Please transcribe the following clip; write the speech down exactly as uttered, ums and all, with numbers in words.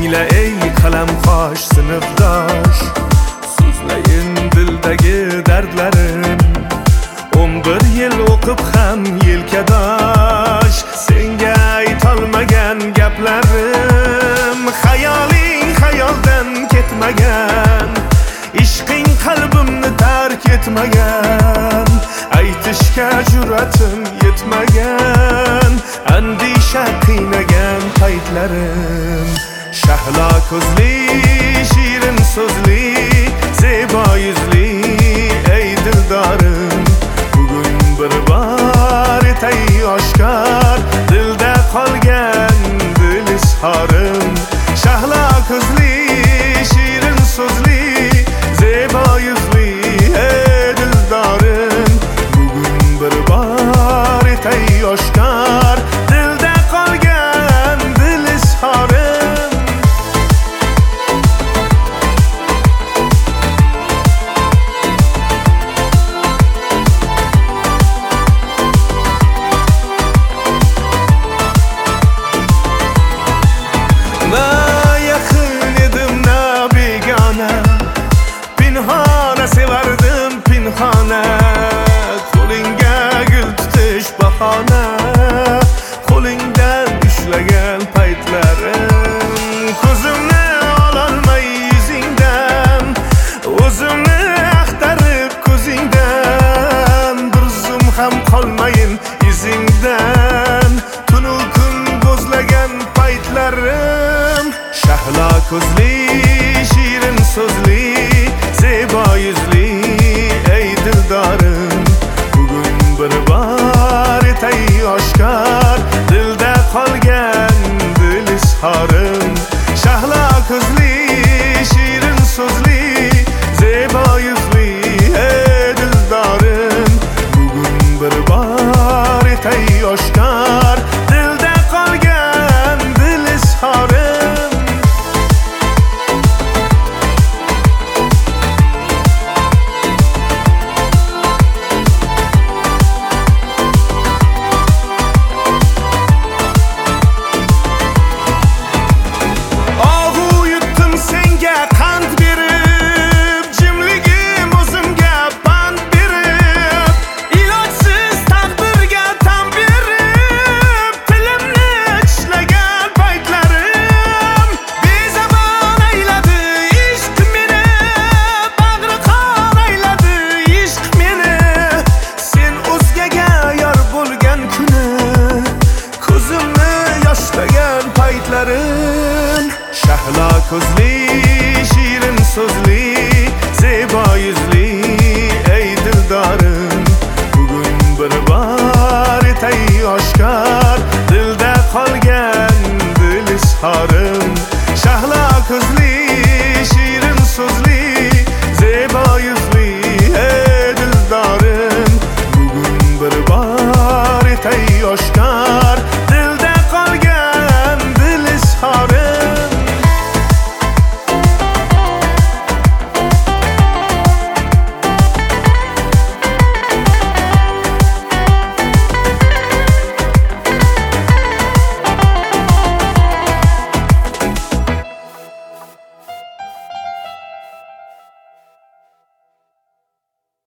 Tingla ey qalam qosh sinfdosh, so'zlayin dildagi dardlarim. o'n bir yil o'qib ham yelkadosh, senga aytolmagan gaplarim. Xayoling xayoldan ketmagan, ishqing qalbimni tark etmagan. Aytishga jur'atim yetmagan, andisha qiynagan paytlarim. Shahlo ko'zli, shirin so'zli, zebo yuzli ey dildorim. Bugun bir bor etay oshkor, dilda qolgan dil izhorim. Shahlo ko'zli, shirin so'zli, zebo yuzli ey dildorim. Bugun bir bor etay oshkor, dilda qolgan dil izhorim. Na yaqin edim na begona, pinhona sevardim pinhona. Qo'lingga gul tutish bahona, qo'lingdan ushlagan paytlarim. Ko'zimni ololmay yuzingdan, o'zimni axtarib ko'zingdan. Bir zum ham qolmayin izingdan, tunu kun bo'zlagan paytlarim. Shahlo ko'zli, shirin so'zli, zebo yuzli ey dildorim. Bugun bir bor etay oshkor, dilda qolgan dil izhorim. Shahlo ko'zli, shirin so'zli, zebo yuzli ey dildorim. Bugun bir bor etay oshkor, dilda qolgan dil izhorim. Shahlo ko'zli, shirin so'zli, zebo yuzli ey dildorim. Bugun bir bor etay oshkor, dilda qolgan dil izhorim. Shahlo ko'zli